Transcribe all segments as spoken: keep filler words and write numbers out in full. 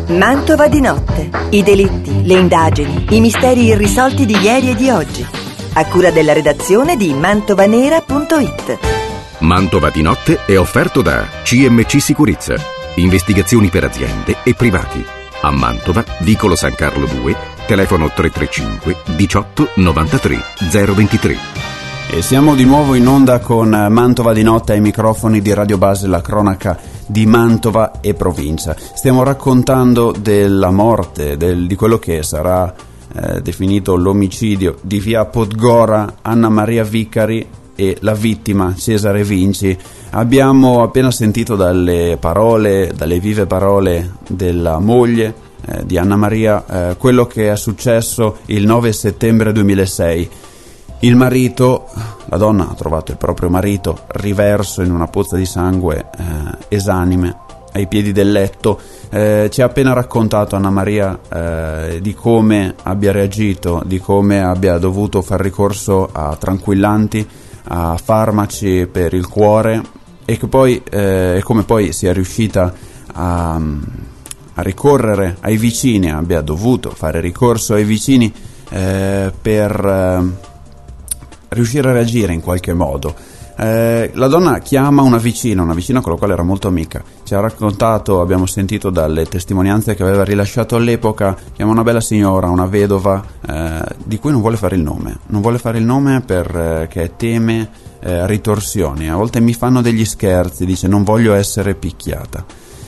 Mantova di notte. I delitti, le indagini, i misteri irrisolti di ieri e di oggi. A cura della redazione di mantovanera punto it. Mantova di notte è offerto da C M C Sicurezza. Investigazioni per aziende e privati. A Mantova, vicolo San Carlo due, telefono tre tre cinque diciotto novantatré zero ventitré. E siamo di nuovo in onda con Mantova di notte ai microfoni di Radio Base, la cronaca di Mantova e provincia. Stiamo raccontando della morte, del, di quello che sarà eh, definito l'omicidio di via Podgora, Anna Maria Vicari e la vittima Cesare Vinci. Abbiamo appena sentito dalle parole, dalle vive parole della moglie eh, di Anna Maria eh, quello che è successo il nove settembre duemilasei. Il marito, la donna ha trovato il proprio marito riverso in una pozza di sangue, eh, esanime, ai piedi del letto. Eh, ci ha appena raccontato Anna Maria eh, di come abbia reagito, di come abbia dovuto far ricorso a tranquillanti, a farmaci per il cuore e che poi eh, come poi sia riuscita a, a ricorrere ai vicini, abbia dovuto fare ricorso ai vicini eh, per eh, riuscire a reagire in qualche modo. Eh, la donna chiama una vicina, una vicina con la quale era molto amica. Ci ha raccontato, abbiamo sentito dalle testimonianze che aveva rilasciato all'epoca, chiama una bella signora, una vedova, eh, di cui non vuole fare il nome. Non vuole fare il nome perché teme eh, ritorsioni. A volte mi fanno degli scherzi, dice non voglio essere picchiata.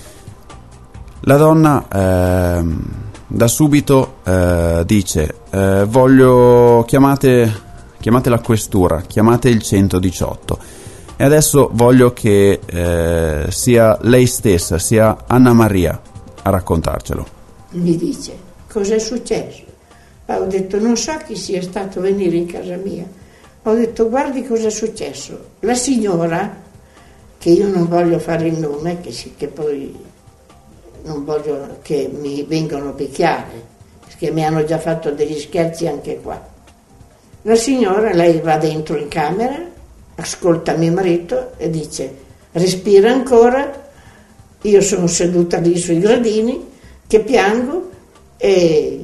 La donna eh, da subito eh, dice eh, voglio chiamate... chiamate la questura, chiamate il centodiciotto e adesso voglio che eh, sia lei stessa, sia Anna Maria a raccontarcelo. Mi dice, cosa è successo? Ho detto, non so chi sia stato venire in casa mia. Ho detto, guardi cosa è successo. La signora, che io non voglio fare il nome, che, sì, che poi non voglio che mi vengano a picchiare, perché mi hanno già fatto degli scherzi anche qua. La signora, lei va dentro in camera, ascolta mio marito e dice, respira ancora, io sono seduta lì sui gradini, che piango, e,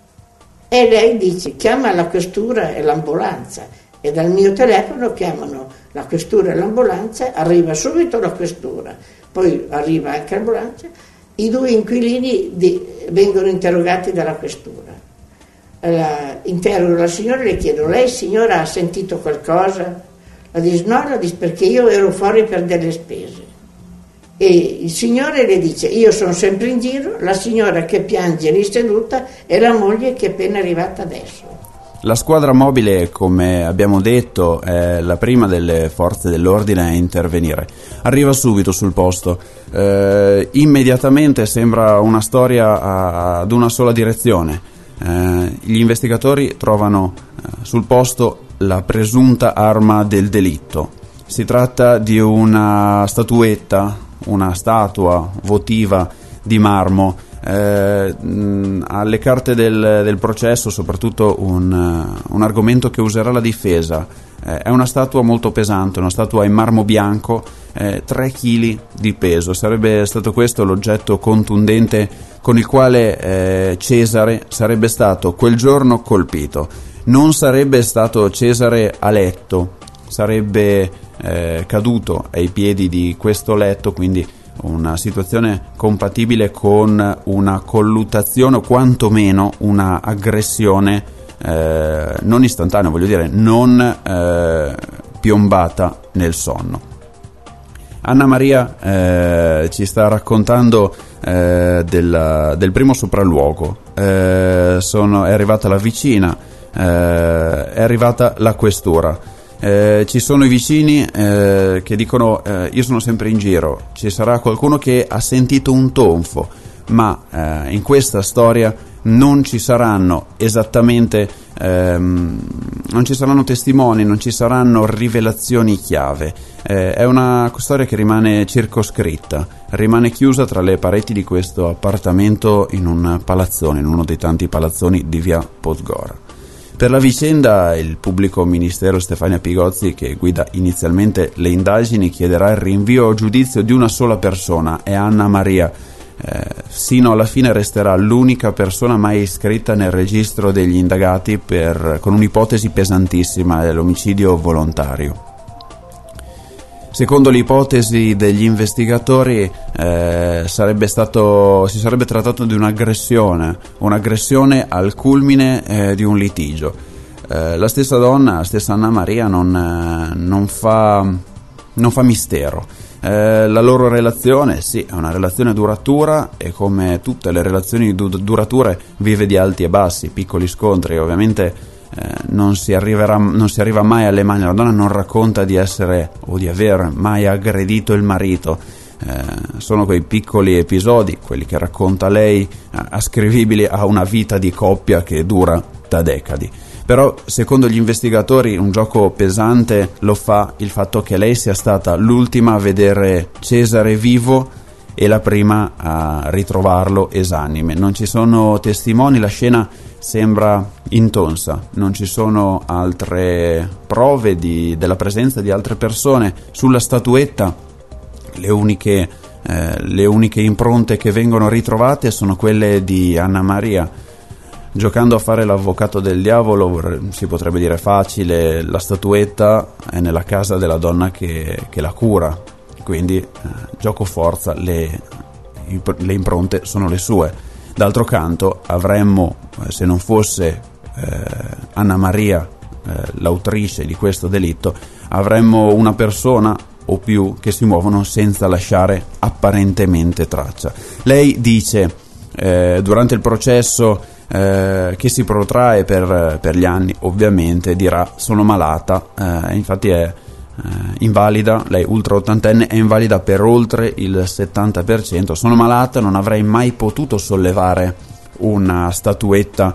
e lei dice, chiama la questura e l'ambulanza, e dal mio telefono chiamano la questura e l'ambulanza, arriva subito la questura, poi arriva anche l'ambulanza, i due inquilini di, vengono interrogati dalla questura. La, interrogo la signora e le chiedo, lei signora ha sentito qualcosa? La dice no, la dice perché io ero fuori per delle spese. E il signore le dice, io sono sempre in giro, la signora che piange lì seduta e la moglie che è appena arrivata adesso. La squadra mobile, come abbiamo detto, è la prima delle forze dell'ordine a intervenire. Arriva subito sul posto, eh, immediatamente sembra una storia a, ad una sola direzione. Eh, gli investigatori trovano eh, sul posto la presunta arma del delitto. Si tratta di una statuetta, una statua votiva di marmo. Eh, mh, alle carte del, del processo soprattutto un, uh, un argomento che userà la difesa. Eh, è una statua molto pesante, una statua in marmo bianco, eh, tre chili di peso. Sarebbe stato questo l'oggetto contundente con il quale eh, Cesare sarebbe stato quel giorno colpito. Non sarebbe stato Cesare a letto, sarebbe eh, caduto ai piedi di questo letto, quindi una situazione compatibile con una colluttazione o quantomeno una aggressione eh, non istantanea, voglio dire, non eh, piombata nel sonno. Anna Maria eh, ci sta raccontando eh, del, del primo sopralluogo. Eh, sono, è arrivata la vicina, eh, è arrivata la questura. Eh, ci sono i vicini eh, che dicono eh, io sono sempre in giro, ci sarà qualcuno che ha sentito un tonfo, ma eh, in questa storia non ci saranno esattamente ehm, non ci saranno testimoni, non ci saranno rivelazioni chiave. Eh, è una storia che rimane circoscritta, rimane chiusa tra le pareti di questo appartamento in un palazzone, in uno dei tanti palazzoni di via Podgora. Per la vicenda il pubblico ministero Stefania Pigozzi, che guida inizialmente le indagini, chiederà il rinvio a giudizio di una sola persona, è Anna Maria. eh, sino alla fine resterà l'unica persona mai iscritta nel registro degli indagati per, con un'ipotesi pesantissima dell'omicidio volontario. Secondo l'ipotesi degli investigatori eh, sarebbe stato, si sarebbe trattato di un'aggressione, un'aggressione al culmine eh, di un litigio. Eh, la stessa donna, la stessa Anna Maria non, eh, non, fa, non fa mistero. Eh, la loro relazione, sì, è una relazione duratura e come tutte le relazioni du- durature vive di alti e bassi, piccoli scontri, ovviamente. Eh, non si arriverà, non si arriva mai alle mani. La donna non racconta di essere o di aver mai aggredito il marito. Eh, sono quei piccoli episodi, quelli che racconta lei, eh, ascrivibili a una vita di coppia che dura da decadi. Però secondo gli investigatori un gioco pesante lo fa il fatto che lei sia stata l'ultima a vedere Cesare vivo e la prima a ritrovarlo esanime. Non ci sono testimoni, la scena sembra intonsa, non ci sono altre prove di, della presenza di altre persone. Sulla statuetta le uniche, eh, le uniche impronte che vengono ritrovate sono quelle di Anna Maria. Giocando a fare l'avvocato del diavolo, si potrebbe dire facile, la statuetta è nella casa della donna che, che la cura, quindi eh, gioco forza, le, le impronte sono le sue. D'altro canto avremmo, eh, se non fosse eh, Anna Maria eh, l'autrice di questo delitto, avremmo una persona o più che si muovono senza lasciare apparentemente traccia. Lei dice eh, durante il processo eh, che si protrae per, per gli anni, ovviamente dirà sono malata, eh, infatti è Uh, invalida, lei ultra ottantenne è invalida per oltre il settanta per cento. Sono malata, non avrei mai potuto sollevare una statuetta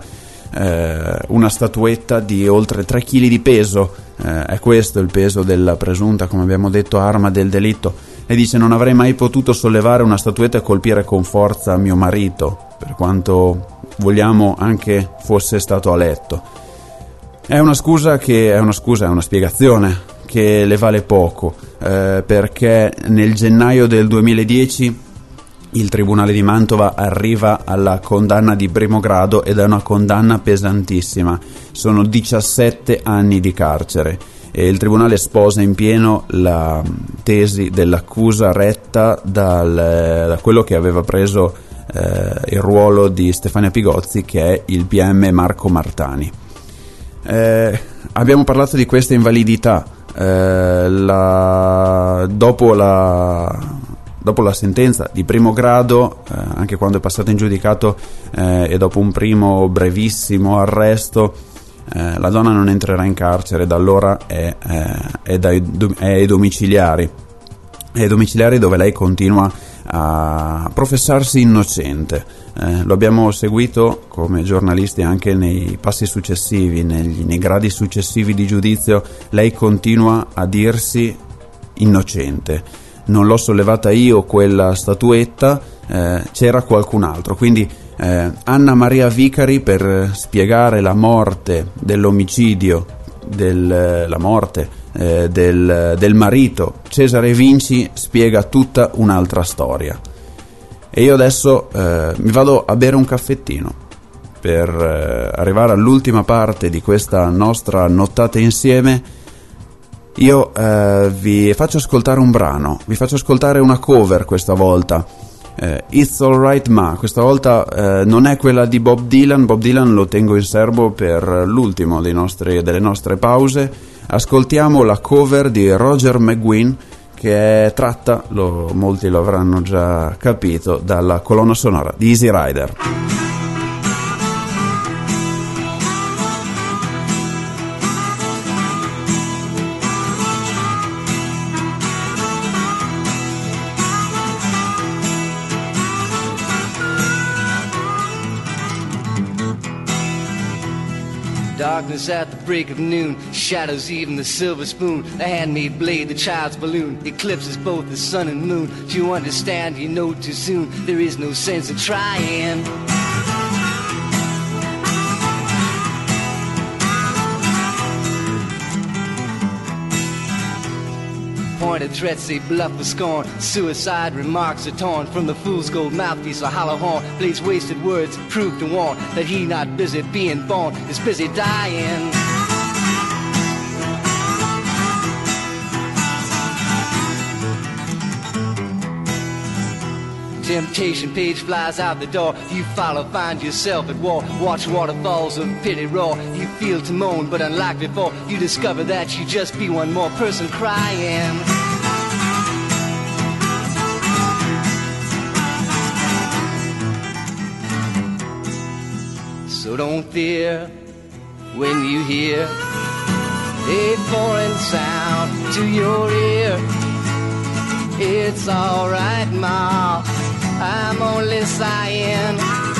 uh, una statuetta di oltre tre chili di peso, uh, è questo il peso della presunta, come abbiamo detto, arma del delitto. E dice non avrei mai potuto sollevare una statuetta e colpire con forza mio marito, per quanto vogliamo anche fosse stato a letto. È una scusa che è una scusa, è una spiegazione che le vale poco, eh, perché nel gennaio del duemiladieci il Tribunale di Mantova arriva alla condanna di primo grado ed è una condanna pesantissima, sono diciassette anni di carcere e il Tribunale sposa in pieno la tesi dell'accusa retta dal, da quello che aveva preso eh, il ruolo di Stefania Pigozzi, che è il P M Marco Martani. Eh, abbiamo parlato di questa invalidità. Eh, la, dopo, la, dopo la sentenza di primo grado, eh, anche quando è passata in giudicato eh, e dopo un primo brevissimo arresto, eh, la donna non entrerà in carcere, da allora è, eh, è, dai, è ai domiciliari, è ai domiciliari dove lei continua a professarsi innocente. Eh, lo abbiamo seguito come giornalisti anche nei passi successivi, negli, nei gradi successivi di giudizio. Lei continua a dirsi innocente. Non l'ho sollevata io quella statuetta, eh, c'era qualcun altro. Quindi eh, Anna Maria Vicari, per spiegare la morte dell'omicidio, del, la morte eh, del, del marito Cesare Vinci, spiega tutta un'altra storia. E io adesso eh, mi vado a bere un caffettino per eh, arrivare all'ultima parte di questa nostra nottata insieme. Io eh, vi faccio ascoltare un brano, vi faccio ascoltare una cover questa volta, eh, It's Alright Ma. Questa volta eh, non è quella di Bob Dylan, Bob Dylan lo tengo in serbo per l'ultimo dei nostri, delle nostre pause. Ascoltiamo la cover di Roger McGuinn, che è tratta, lo, molti lo avranno già capito, dalla colonna sonora di Easy Rider. Darkness at the break of noon, shadows even the silver spoon, the handmade blade, the child's balloon, eclipses both the sun and moon. To understand, you know too soon, there is no sense in trying. Pointed threats they bluff with scorn. Suicide remarks are torn from the fool's gold mouthpiece. A hollow horn plays wasted words, prove to warn that he not busy being born is busy dying. Temptation page flies out the door. You follow, find yourself at war. Watch waterfalls of pity roar. You feel to moan, but unlike before, you discover that you just be one more person crying. So don't fear when you hear a foreign sound to your ear. It's alright, Ma, I'm only sighing.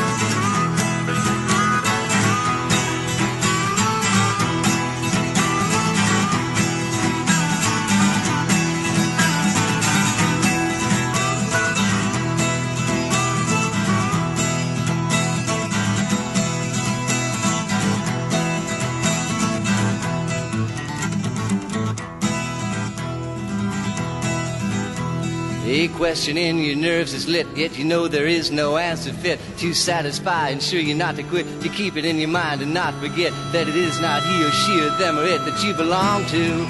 A question in your nerves is lit, yet you know there is no answer fit to satisfy, ensure you not to quit, to keep it in your mind and not forget that it is not he or she or them or it that you belong to.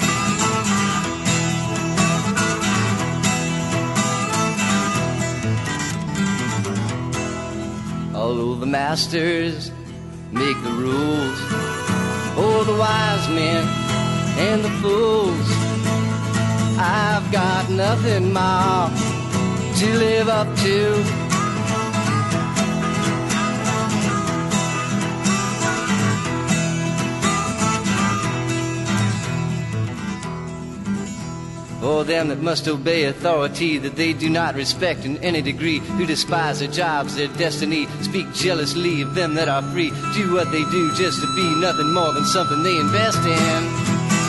Although the masters make the rules, oh, the wise men and the fools, I've got nothing, Ma, to live up to. For them that must obey authority that they do not respect in any degree, who despise their jobs, their destiny, speak jealously of them that are free, do what they do just to be nothing more than something they invest in.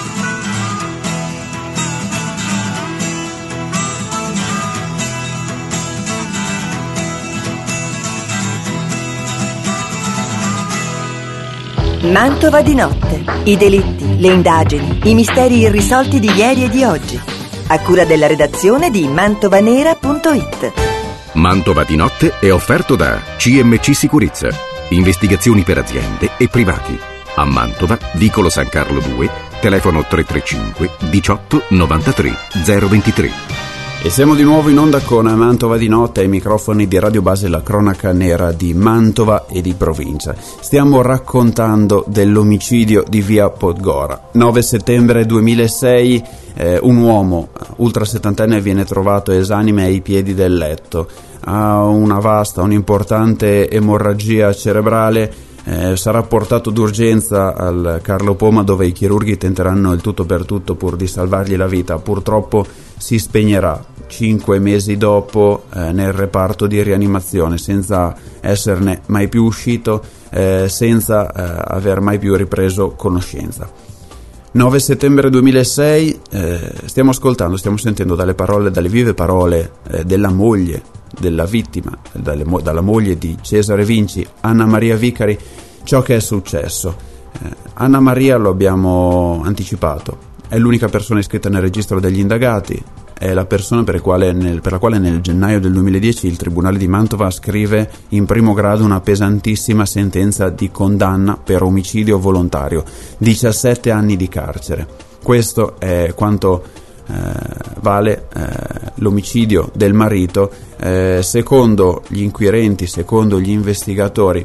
Mantova di notte. I delitti, le indagini, i misteri irrisolti di ieri e di oggi. A cura della redazione di mantovanera punto it. Mantova di notte è offerto da C M C Sicurezza. Investigazioni per aziende e privati. A Mantova, vicolo San Carlo due, telefono tre tre cinque diciotto novantatré zero ventitré. E siamo di nuovo in onda con Mantova di notte ai microfoni di Radio Base, la cronaca nera di Mantova e di provincia. Stiamo raccontando dell'omicidio di via Podgora. nove settembre duemilasei, eh, un uomo ultra settantenne viene trovato esanime ai piedi del letto. Ha una vasta, un'importante emorragia cerebrale. Eh, sarà portato d'urgenza al Carlo Poma, dove i chirurghi tenteranno il tutto per tutto pur di salvargli la vita. Purtroppo si spegnerà cinque mesi dopo eh, nel reparto di rianimazione, senza esserne mai più uscito, eh, senza eh, aver mai più ripreso conoscenza. nove settembre duemilasei, eh, stiamo ascoltando, stiamo sentendo dalle parole, dalle vive parole eh, della moglie della vittima, dalle, dalla moglie di Cesare Vinci, Anna Maria Vicari, ciò che è successo. Eh, Anna Maria, lo abbiamo anticipato, è l'unica persona iscritta nel registro degli indagati, è la persona per, quale nel, per la quale nel gennaio del duemiladieci il Tribunale di Mantova scrive in primo grado una pesantissima sentenza di condanna per omicidio volontario, diciassette anni di carcere. Questo è quanto eh, vale eh, l'omicidio del marito, eh, secondo gli inquirenti, secondo gli investigatori,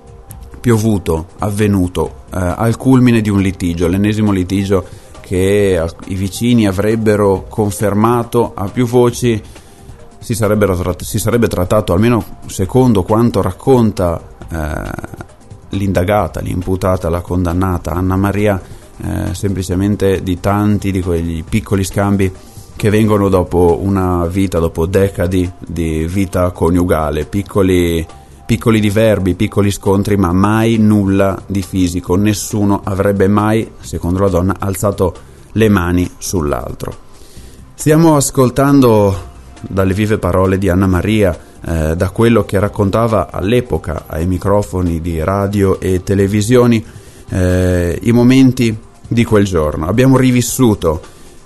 piovuto, avvenuto eh, al culmine di un litigio, l'ennesimo litigio che i vicini avrebbero confermato a più voci. Si, tratt- si sarebbe trattato, almeno secondo quanto racconta eh, l'indagata, l'imputata, la condannata Anna Maria, eh, semplicemente di tanti di quegli piccoli scambi che vengono dopo una vita, dopo decadi di vita coniugale, piccoli piccoli diverbi, piccoli scontri, ma mai nulla di fisico. Nessuno avrebbe mai, secondo la donna, alzato le mani sull'altro. Stiamo ascoltando dalle vive parole di Anna Maria, eh, da quello che raccontava all'epoca ai microfoni di radio e televisioni, eh, i momenti di quel giorno. Abbiamo rivissuto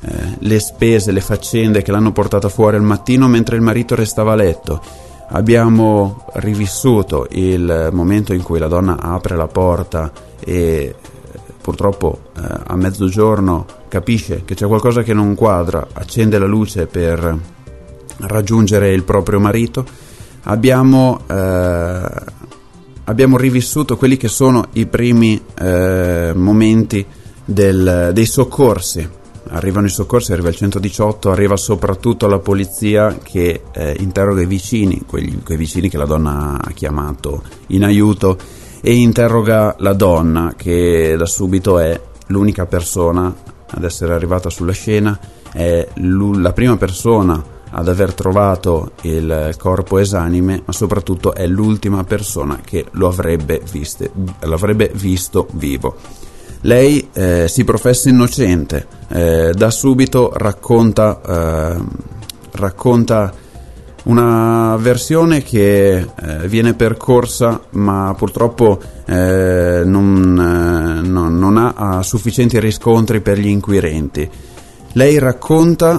eh, le spese, le faccende che l'hanno portata fuori al mattino mentre il marito restava a letto. Abbiamo rivissuto il momento in cui la donna apre la porta e purtroppo eh, a mezzogiorno capisce che c'è qualcosa che non quadra, accende la luce per raggiungere il proprio marito. Abbiamo, eh, abbiamo rivissuto quelli che sono i primi eh, momenti del, dei soccorsi. Arrivano i soccorsi, arriva il centodiciotto, arriva soprattutto la polizia che eh, interroga i vicini, quegli, quei vicini che la donna ha chiamato in aiuto, e interroga la donna, che da subito è l'unica persona ad essere arrivata sulla scena, è la prima persona ad aver trovato il corpo esanime, ma soprattutto è l'ultima persona che lo avrebbe, viste, lo avrebbe visto vivo. Lei eh, si professa innocente, eh, da subito racconta, eh, racconta una versione che eh, viene percorsa, ma purtroppo eh, non, eh, non, non ha sufficienti riscontri per gli inquirenti. Lei racconta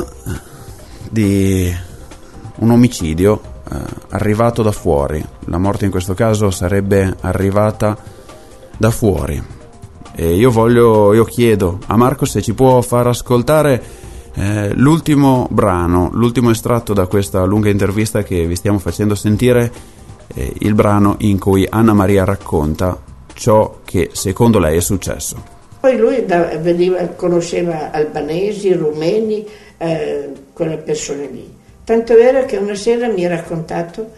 di un omicidio eh, arrivato da fuori. La morte in questo caso sarebbe arrivata da fuori. E io voglio, io chiedo a Marco se ci può far ascoltare eh, l'ultimo brano, l'ultimo estratto da questa lunga intervista che vi stiamo facendo sentire, eh, il brano in cui Anna Maria racconta ciò che secondo lei è successo. Poi lui da, veniva, conosceva albanesi, rumeni, eh, quelle persone lì. Tanto è vero che una sera mi ha raccontato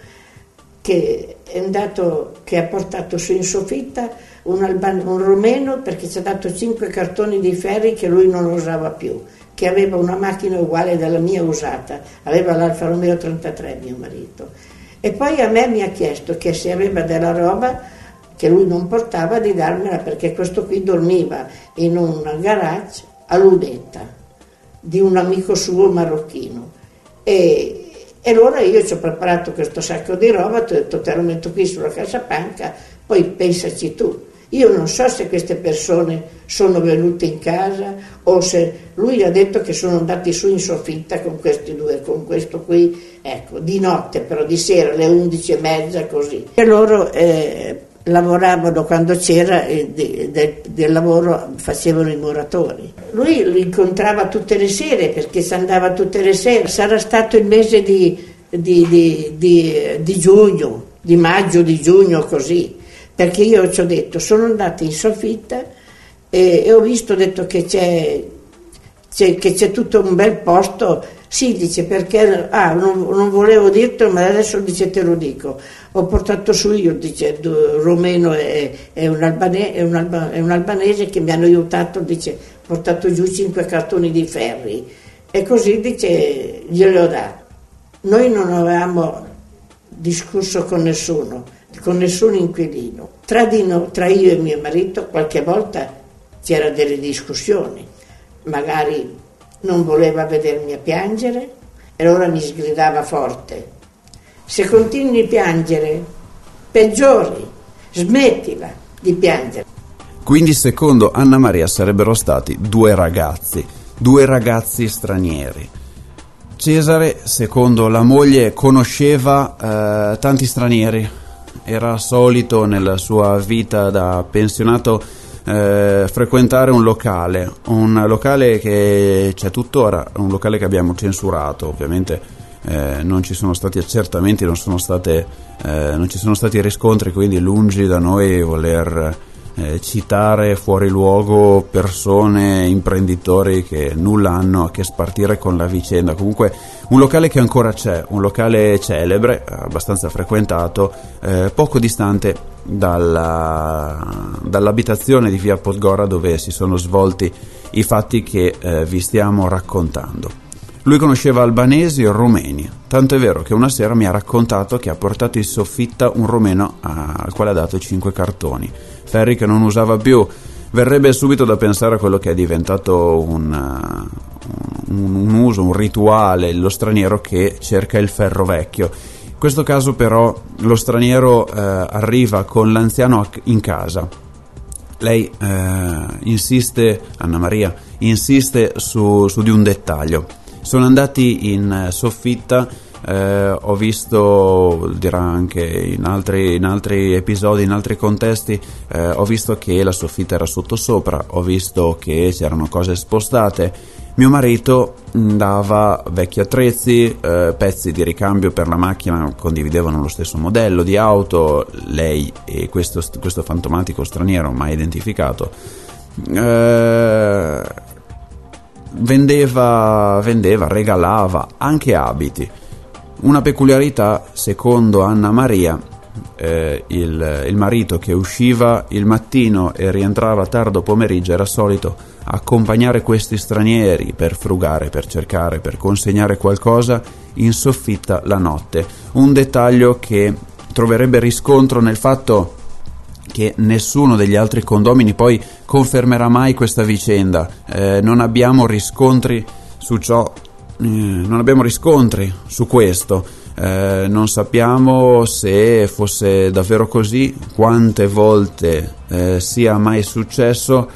che è andato, che ha portato su in soffitta un, alban- un rumeno, perché ci ha dato cinque cartoni di ferri che lui non usava più, che aveva una macchina uguale della mia usata, aveva l'Alfa Romeo trentatré mio marito. E poi a me mi ha chiesto che se aveva della roba che lui non portava di darmela, perché questo qui dormiva in un garage a Ludetta di un amico suo marocchino. E E allora io ci ho preparato questo sacco di roba, ti ho detto te lo metto qui sulla cassapanca, poi pensaci tu. Io non so se queste persone sono venute in casa o se lui ha detto che sono andati su in soffitta con questi due, con questo qui, ecco, di notte, però di sera alle undici e mezza così. E loro eh, lavoravano quando c'era eh, de, de, del lavoro, facevano i muratori. Lui li incontrava tutte le sere perché si andava tutte le sere. Sarà stato il mese di, di, di, di, di giugno, di maggio, di giugno così, perché io ci ho detto, sono andata in soffitta e, e ho visto, ho detto che c'è, c'è, che c'è tutto un bel posto. Sì, dice, perché, ah, non, non volevo dirtelo, ma adesso dice te lo dico. Ho portato su io, dice, rumeno e, e, un albane, e, un alba, e un albanese che mi hanno aiutato, dice, ho portato giù cinque cartoni di ferri. E così, dice, glielo ho dato. Noi non avevamo discusso con nessuno, con nessun inquilino. Tra, di no, tra io e mio marito qualche volta c'era delle discussioni, magari non voleva vedermi a piangere e allora mi sgridava forte: se continui a piangere peggiori, smettila di piangere. Quindi secondo Anna Maria sarebbero stati due ragazzi, due ragazzi stranieri. Cesare, secondo la moglie, conosceva eh, tanti stranieri, era solito nella sua vita da pensionato Eh, frequentare un locale, un locale che c'è tuttora, un locale che abbiamo censurato, ovviamente eh, non ci sono stati accertamenti, non sono state, eh, non ci sono stati riscontri, quindi lungi da noi voler eh, citare fuori luogo persone, imprenditori che nulla hanno a che spartire con la vicenda. Comunque un locale che ancora c'è, un locale celebre, abbastanza frequentato, eh, poco distante dalla, dall'abitazione di via Podgora dove si sono svolti i fatti che eh, vi stiamo raccontando. Lui conosceva albanesi e rumeni, tanto è vero che una sera mi ha raccontato che ha portato in soffitta un rumeno a, al quale ha dato cinque cartoni, ferri che non usava più. Verrebbe subito da pensare a quello che è diventato un, un, un uso, un rituale, lo straniero che cerca il ferro vecchio. In questo caso però lo straniero eh, arriva con l'anziano in casa. Lei eh, insiste, Anna Maria insiste su, su di un dettaglio. Sono andati in soffitta, eh, ho visto, dirà anche in altri, in altri episodi, in altri contesti, eh, ho visto che la soffitta era sottosopra, ho visto che c'erano cose spostate. Mio marito dava vecchi attrezzi, eh, pezzi di ricambio per la macchina, condividevano lo stesso modello di auto, lei e questo, questo fantomatico straniero mai identificato. Eh, vendeva, vendeva, regalava anche abiti. Una peculiarità, secondo Anna Maria, eh, il, il marito che usciva il mattino e rientrava tardo pomeriggio era solito accompagnare questi stranieri per frugare, per cercare, per consegnare qualcosa in soffitta la notte. Un dettaglio che troverebbe riscontro nel fatto che nessuno degli altri condomini poi confermerà mai questa vicenda. Eh, non abbiamo riscontri su ciò, eh, non abbiamo riscontri su questo. Eh, non sappiamo se fosse davvero così, quante volte eh, sia mai successo,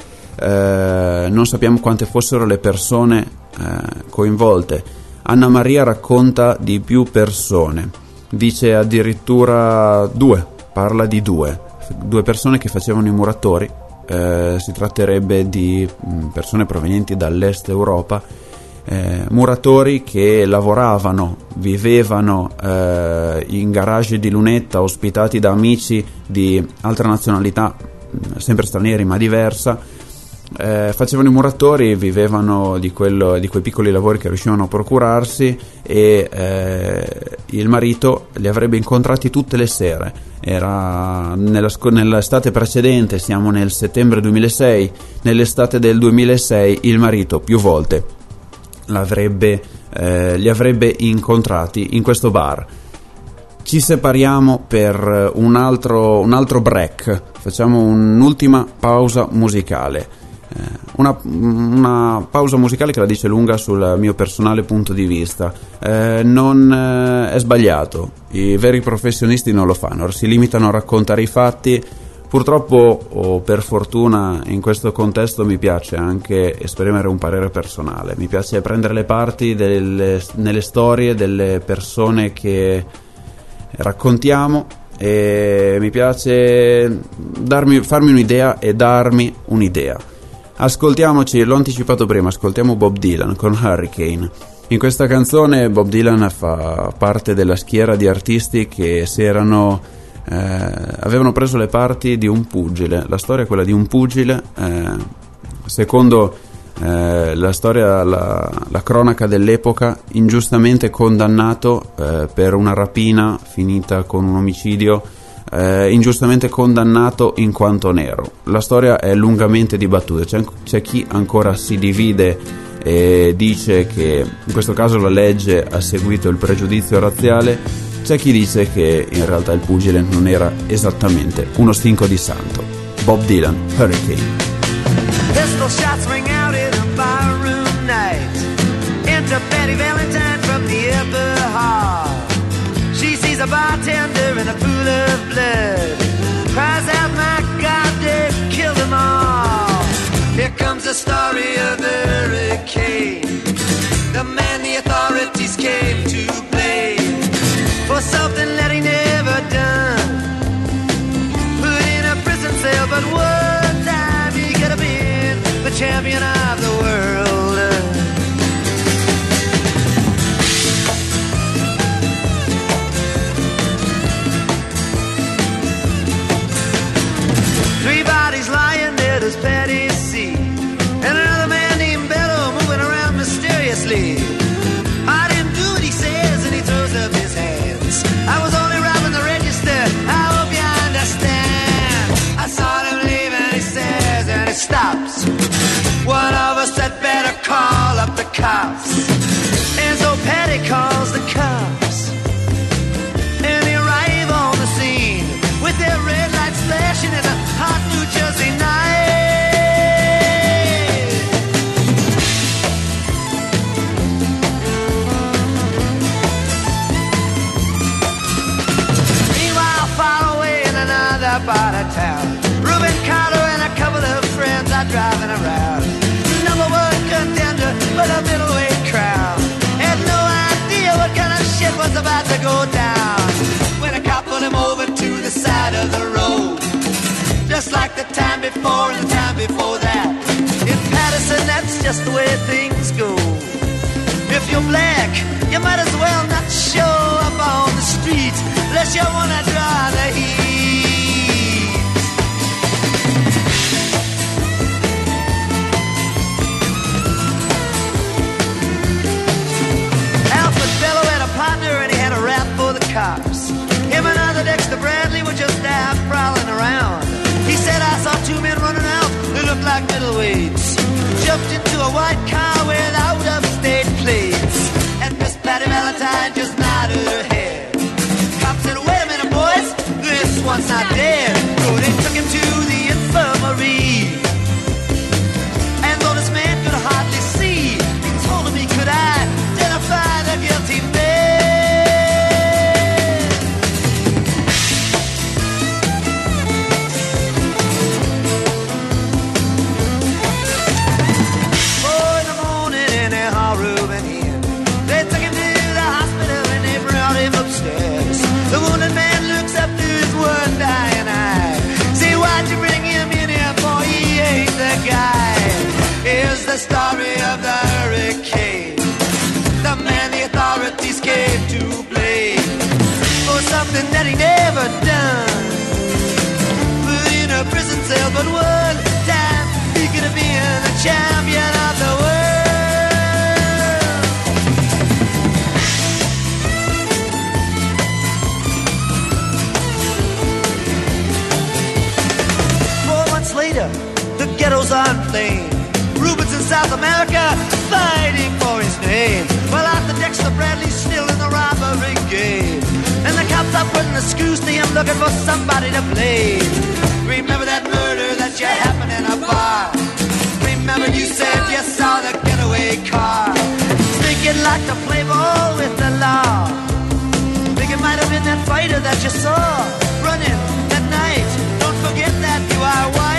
eh, non sappiamo quante fossero le persone eh, coinvolte. Anna Maria racconta di più persone, dice addirittura due, parla di due. Due persone che facevano i muratori, eh, si tratterebbe di mh, persone provenienti dall'est Europa, eh, muratori che lavoravano, vivevano eh, in garage di lunetta, ospitati da amici di altra nazionalità, mh, sempre stranieri ma diversa. Eh, facevano i muratori, vivevano di, quello, di quei piccoli lavori che riuscivano a procurarsi, e eh, il marito li avrebbe incontrati tutte le sere. Era nella, nell'estate precedente, siamo nel settembre duemilasei, nell'estate del duemilasei il marito più volte l'avrebbe, eh, li avrebbe incontrati in questo bar. Ci separiamo per un altro, un altro break, facciamo un'ultima pausa musicale. Una, una pausa musicale che la dice lunga sul mio personale punto di vista. Eh, non eh, è sbagliato, i veri professionisti non lo fanno, si limitano a raccontare i fatti. Purtroppo o per fortuna in questo contesto mi piace anche esprimere un parere personale, mi piace prendere le parti delle, nelle storie delle persone che raccontiamo, e mi piace darmi, farmi un'idea e darmi un'idea. Ascoltiamoci, l'ho anticipato prima, ascoltiamo Bob Dylan con Hurricane. In questa canzone Bob Dylan fa parte della schiera di artisti che si erano, eh, avevano preso le parti di un pugile. La storia è quella di un pugile, eh, secondo eh, la storia, la, la cronaca dell'epoca, ingiustamente condannato eh, per una rapina finita con un omicidio. Eh, ingiustamente condannato in quanto nero. La storia è lungamente dibattuta, c'è, c'è chi ancora si divide e dice che in questo caso la legge ha seguito il pregiudizio razziale, c'è chi dice che in realtà il pugile non era esattamente uno stinco di santo. Bob Dylan, Hurricane. Pistol shots ring out in a barroom night. Enter Betty Valentine from the upper hall. She sees a bartender in a pool of blood, cries out, my God, they've killed them all. Here comes the story of the hurricane, the man the authorities came to blame for something that he never done, put in a prison cell, but one time he could have been the champion of the world. Does Patty see? And another man named Bello moving around mysteriously. I didn't do what he says, and he throws up his hands. I was only robbing the register, I hope you understand. I saw him leave and he says, and he stops. One of us had better call up the cops. And so Patty calls the cops, and they arrive on the scene with their red lights flashing in a hot New Jersey night. Part of town, Reuben Carter and a couple of friends are driving around. Number one about to go down when a cop pulled him over to the side of the road. Just like the time before and the time before that. In Patterson, that's just the way things go. If you're black, you might as well not show up on the street unless you wanna draw the heat. Alfred Bellow had a partner and he had a rap for the cops. Him and other Dexter Bradley were just out prowling around. He said, I saw two men running out who looked like middleweights. Jumped into a white car with out-of-state plates. And Miss Patty Valentine just nodded her head. Cop said, wait a minute, boys, this one's not dead. So they took him to the infirmary. And though this man could hardly see, he told him he could identify the guilty man. The wounded man looks up to his one dying eye. Say, why'd you bring him in here, boy? He ain't the guy. Here's the story of the hurricane. The man the authorities came to blame for something that he never done. Put in a prison cell, but one time he could have been the champion of the world. Later, the ghettos are inflamed. Rubens in South America fighting for his name. Well, Arthur Dexter Bradley's still in the robbery game. And the cops are putting the screws to him, looking for somebody to blame. Remember that murder that you happened in a bar? Remember you said you saw the getaway car? Think you'd like to play ball with the law? Think it might have been that fighter that you saw running that night. Don't forget that you are white.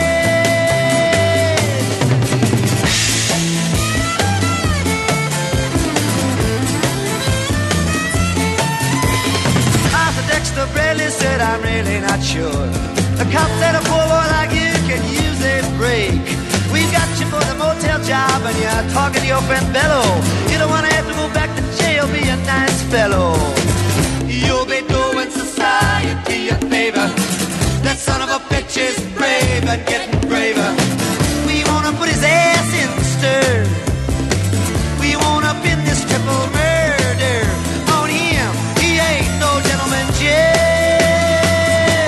Arthur Dexter Bradley said, I'm really not sure. The cop said a poor boy like you can use a break. We got you for the motel job and you're talking to your friend Bello. You don't want to have to go back to jail, be a nice fellow. You'll be doing society a favor. That son of a bitch is brave and getting braver. We wanna put his ass in the stir. We wanna pin this triple murder on him. He ain't no gentleman jail.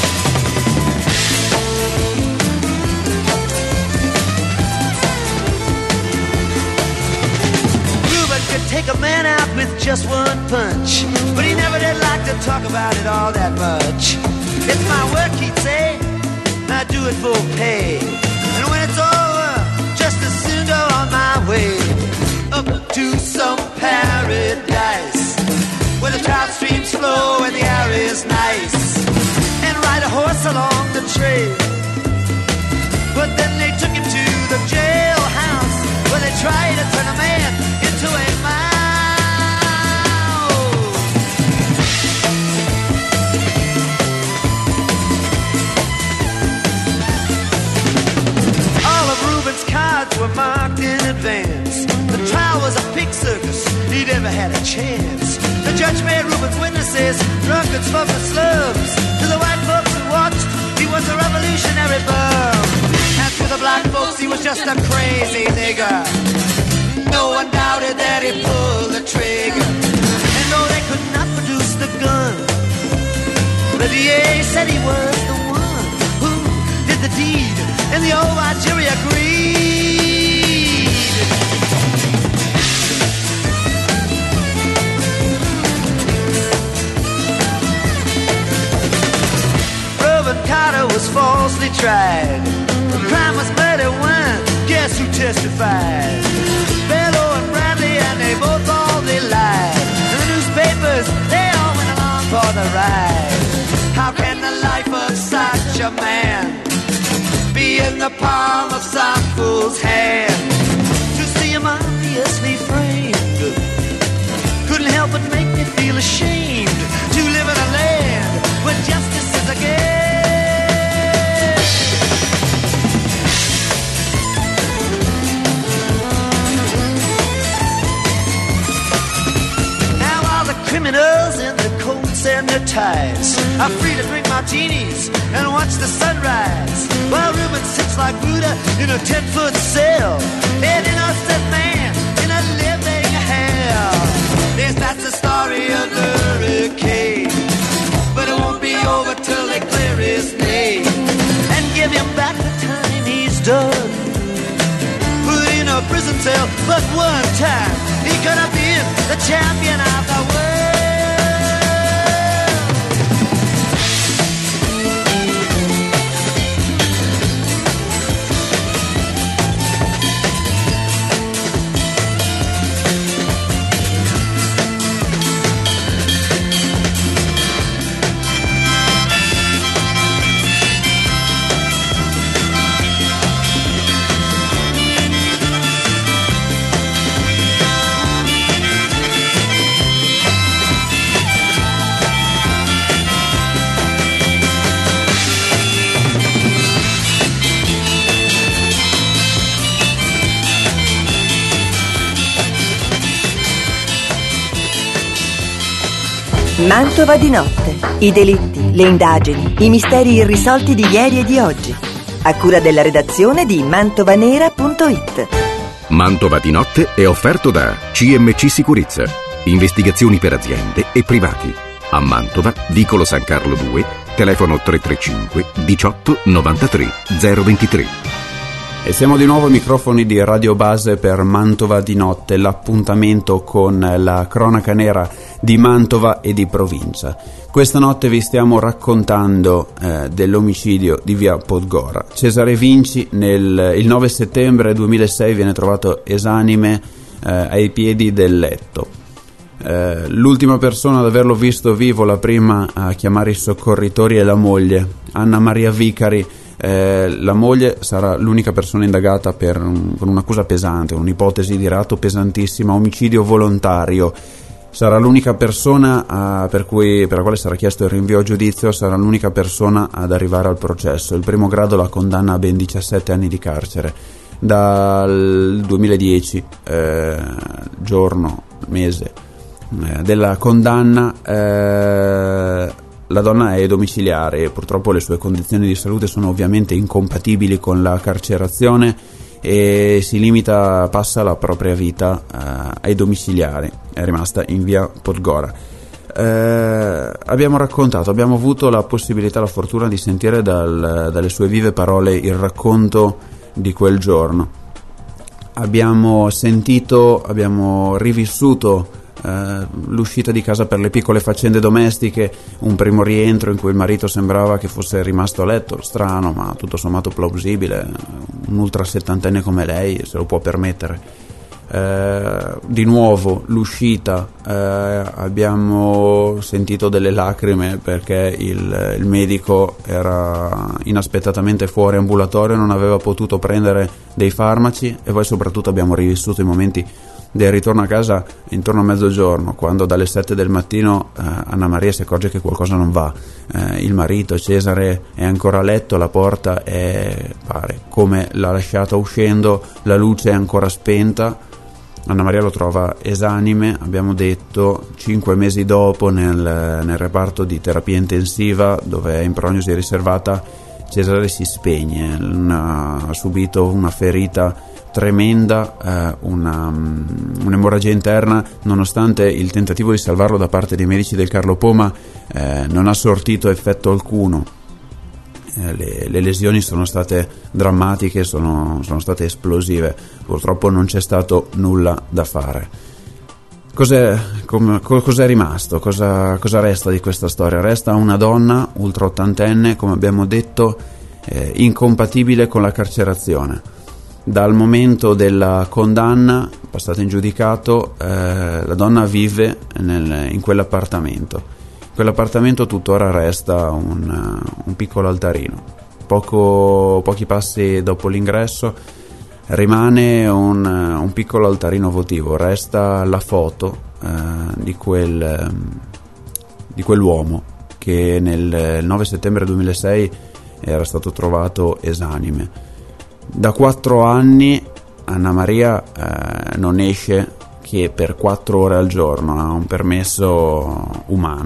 Ruben could take a man out with just one punch, but he never did like to talk about it all that much. It's my work, he'd say, I do it for pay. And when it's over, just as soon go on my way up to some paradise where the trout streams flow and the air is nice, and ride a horse along the trail. But then they took him to the jailhouse where they tried to turn a man into a mouse. Cards were marked in advance. The trial was a pig circus, he never had a chance. The judge made Ruben's witnesses drunkards from the slums. To the white folks who watched, he was a revolutionary bum. And to the black folks, he was just a crazy nigger. No one doubted that he pulled the trigger. And though they could not produce the gun, the D A said he was the one who did the deed. And the old white jury agreed. Reuben Carter was falsely tried. The crime was murder when, guess who testified? Bellow and Bradley, and they both all they lied. And the newspapers, they all went along for the ride. How can the life of such a man be in the palm of some fool's hand? To see him obviously framed couldn't help but make me feel their ties, are free to drink martinis and watch the sunrise, while Reuben sits like Buddha in a ten-foot cell, an innocent man in a living hell. Yes, that's the story of the hurricane, but it won't be over till they clear his name and give him back the time he's done. Put in a prison cell, but one time he could have been the champion of the world. Mantova di notte. I delitti, le indagini, i misteri irrisolti di ieri e di oggi. A cura della redazione di mantovanera punto it. Mantova di notte è offerto da C M C Sicurezza. Investigazioni per aziende e privati. A Mantova, vicolo San Carlo due, telefono tre tre cinque diciotto novantatré zero ventitré. E siamo di nuovo ai microfoni di Radio Base per Mantova di notte, l'appuntamento con la cronaca nera di Mantova e di provincia. Questa notte vi stiamo raccontando eh, dell'omicidio di via Podgora. Cesare Vinci nel, il nove settembre duemilasei viene trovato esanime eh, ai piedi del letto. Eh, l'ultima persona ad averlo visto vivo, la prima a chiamare i soccorritori, è la moglie, Anna Maria Vicari. Eh, la moglie sarà l'unica persona indagata per un, con un'accusa pesante, un'ipotesi di reato pesantissima, omicidio volontario. Sarà l'unica persona a, per, cui, per la quale sarà chiesto il rinvio a giudizio, sarà l'unica persona ad arrivare al processo. Il primo grado la condanna a ben diciassette anni di carcere. Dal duemiladieci, eh, giorno, mese eh, della condanna, eh, la donna è domiciliare e purtroppo le sue condizioni di salute sono ovviamente incompatibili con la carcerazione e si limita, passa la propria vita eh, ai domiciliari. È rimasta in via Podgora. Eh, abbiamo raccontato, abbiamo avuto la possibilità, la fortuna di sentire dal, dalle sue vive parole il racconto di quel giorno. Abbiamo sentito, abbiamo rivissuto Uh, l'uscita di casa per le piccole faccende domestiche, un primo rientro in cui il marito sembrava che fosse rimasto a letto, strano ma tutto sommato plausibile, un ultra settantenne come lei se lo può permettere. Uh, di nuovo l'uscita, uh, abbiamo sentito delle lacrime perché il, il medico era inaspettatamente fuori ambulatorio, non aveva potuto prendere dei farmaci, e poi soprattutto abbiamo rivissuto i momenti del ritorno a casa intorno a mezzogiorno, quando dalle sette del mattino eh, Anna Maria si accorge che qualcosa non va. Eh, il marito Cesare è ancora a letto, la porta è, pare, come l'ha lasciata uscendo, la luce è ancora spenta. Anna Maria lo trova esanime, abbiamo detto, cinque mesi dopo nel, nel reparto di terapia intensiva, dove è in prognosi riservata. Cesare si spegne, una, ha subito una ferita tremenda, eh, una, um, un'emorragia interna. Nonostante il tentativo di salvarlo da parte dei medici del Carlo Poma, eh, non ha sortito effetto alcuno. Eh, le, le lesioni sono state drammatiche, sono, sono state esplosive. Purtroppo non c'è stato nulla da fare. Cos'è, com, cos'è rimasto? Cosa, cosa resta di questa storia? Resta una donna ultra ottantenne, come abbiamo detto, eh, incompatibile con la carcerazione. Dal momento della condanna, passata in giudicato, eh, la donna vive nel, in quell'appartamento. In quell'appartamento tuttora resta un, un piccolo altarino. Poco, pochi passi dopo l'ingresso rimane un, un piccolo altarino votivo. Resta la foto eh, di, quel, di quell'uomo che nel nove settembre duemilasei era stato trovato esanime. Da quattro anni Anna Maria eh, non esce che per quattro ore al giorno, ha un permesso umano,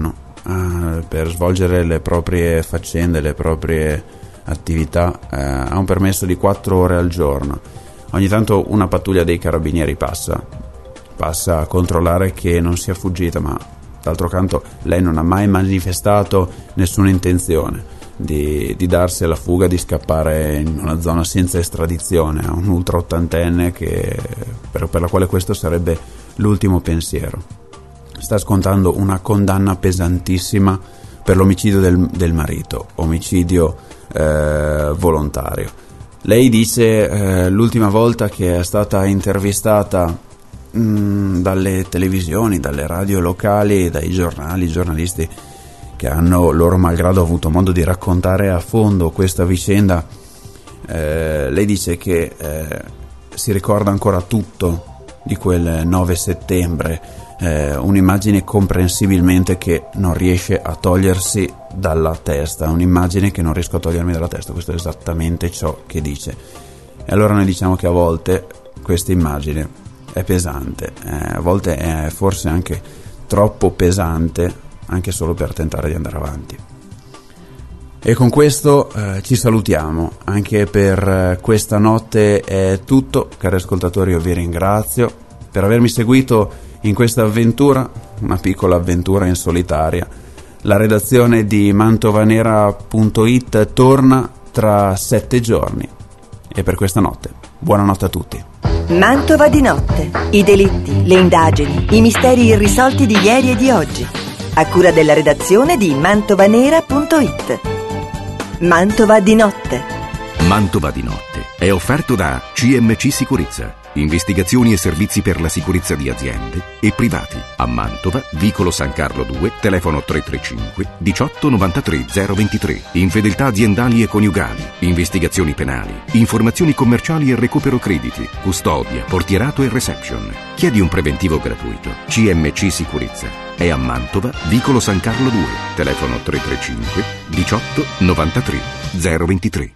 eh, per svolgere le proprie faccende, le proprie attività, eh, ha un permesso di quattro ore al giorno. Ogni tanto una pattuglia dei carabinieri passa, passa a controllare che non sia fuggita, ma d'altro canto lei non ha mai manifestato nessuna intenzione di, di darsi alla fuga, di scappare in una zona senza estradizione a un ultra ottantenne che, per, per la quale questo sarebbe l'ultimo pensiero. Sta scontando una condanna pesantissima per l'omicidio del, del marito, omicidio eh, volontario. Lei dice eh, l'ultima volta che è stata intervistata mh, dalle televisioni, dalle radio locali, dai giornali, giornalisti che hanno loro malgrado avuto modo di raccontare a fondo questa vicenda, eh, lei dice che eh, si ricorda ancora tutto di quel nove settembre, eh, un'immagine comprensibilmente che non riesce a togliersi dalla testa, un'immagine che non riesco a togliermi dalla testa, questo è esattamente ciò che dice. E allora noi diciamo che a volte questa immagine è pesante, eh, a volte è forse anche troppo pesante, anche solo per tentare di andare avanti. E con questo eh, ci salutiamo, anche per eh, questa notte è tutto. Cari ascoltatori, io vi ringrazio per avermi seguito in questa avventura, una piccola avventura in solitaria. La redazione di mantovanera punto it torna tra sette giorni. E per questa notte, buonanotte a tutti. Mantova di notte. I delitti, le indagini, i misteri irrisolti di ieri e di oggi. A cura della redazione di mantovanera punto it. Mantova di notte. Mantova di notte è offerto da C M C Sicurezza, investigazioni e servizi per la sicurezza di aziende e privati. A Mantova, vicolo San Carlo due, telefono tre tre cinque diciotto novantatré zero ventitré. Infedeltà aziendali e coniugali, investigazioni penali, informazioni commerciali e recupero crediti, custodia, portierato e reception. Chiedi un preventivo gratuito. C M C Sicurezza è a Mantova, vicolo San Carlo due, telefono tre tre cinque diciotto novantatré zero ventitré.